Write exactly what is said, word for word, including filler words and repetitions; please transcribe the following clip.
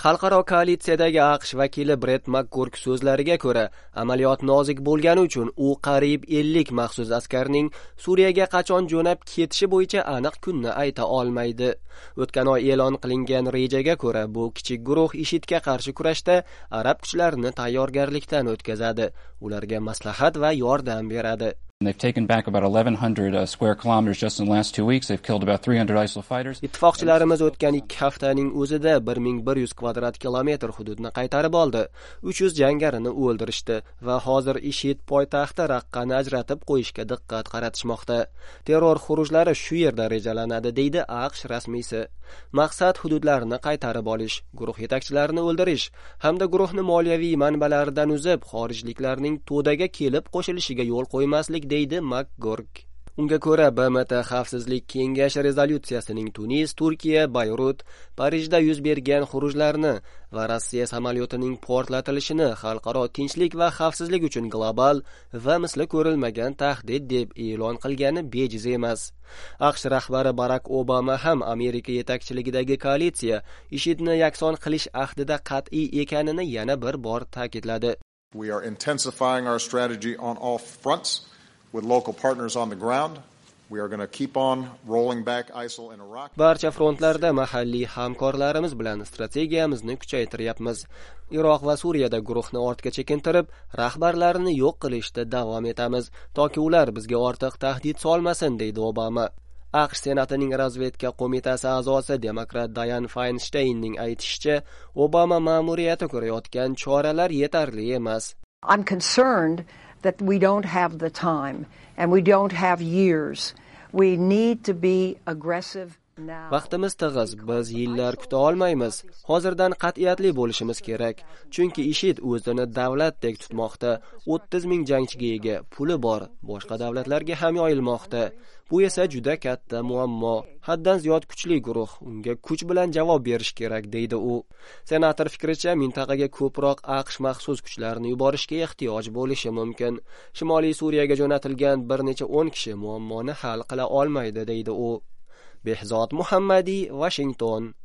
Xalqaro koalitsiyadagi AQSh vakili Brett McGurk so'zlariga ko'ra, amaliyot nozik bo'lgani uchun u qariyb ellik maxsus askarning Suriyaga qachon jo'nab ketishi bo'yicha aniq kunni ayta olmaydi. O'tgan oy e'lon qilingan rejaga ko'ra, bu kichik guruh IShIDga qarshi kurashda arab kuchlarini tayyorgarlikdan o'tkazadi, ularga maslahat va yordam beradi. They've taken back about eleven hundred uh, square kilometers just in the last two weeks. They've killed about three hundred ISIL fighters. Ittifoqchilarimiz o'tgan ikki haftaning o'zida bir ming bir yuz kvadrat kilometr hududni qaytarib oldi. uch yuz jangarini o'ldirishdi va hozir IShID poytaxti Raqqani ajratib qo'yishga diqqat qaratishmoqda. Terror xurujlari shu yerda rejalanadi, deydi AQSh rasmiysi. Maqsad hududlarni qaytarib olish, guruh yetakchilarini o'ldirish hamda guruhni moliyaviy manbalaridan uzib, xorijliklarning to'daga kelib qo'shilishiga yo'l qo'ymaslik, deydi McGurk. Unga ko'ra, B M T Xavfsizlik kengashi rezolyutsiyasining Tunis, Turkiya, Bayrut, Parijda yuz bergan xurujlarni va Rossiya samolyotining portlatilishini xalqaro tinchlik va xavfsizlik uchun global va misli ko'rilmagan tahdid deb e'lon qilgani bejiz emas. AQSh rahbari Barack Obama ham Amerika yetakchiligidagi koalitsiya IShIDni yakson qilish ahdida qat'iy ekanini yana bir bor ta'kidladi. We are intensifying our strategy on all fronts. With local partners on the ground, we are going to keep on rolling back ISIL in Iraq. Barcha frontlarda mahalliy hamkorlarimiz bilan strategiyamizni kuchaytiryapmiz. Iroq va Suriyada guruhni ortga chekintirib, rahbarlarini yo'q qilishda davom etamiz, toki ular bizga ortiq tahdid solmasin, deydi Obama. AQSh Senatining razvedka qo'mitasi a'zosi demokrat Dianne Feinsteinning aytishicha, Obama ma'muriyati ko'rayotgan choralar yetarli emas. I'm concerned that we don't have the time and we don't have years. We need to be aggressive now. Vaqtimiz tig'iz, biz yillar kuta olmaymiz. Hozirdan qat'iyatli bo'lishimiz kerak. Chunki IShID o'zini davlatdek tutmoqda, o'ttiz ming jangchiga ega, puli bor, boshqa davlatlarga ham yoyilmoqda. Bu esa juda katta muammo. Haddan ziyod kuchli guruh, unga kuch bilan javob berish kerak, deydi u. Senator fikricha, mintaqaga ko'proq AQSh maxsus kuchlarini yuborishga ehtiyoj bo'lishi mumkin. Shimoliy Suriyaga jo'natilgan bir necha o'n kishi muammoni hal qila olmaydi, deydi u. Behzod Muhammadi, Washington.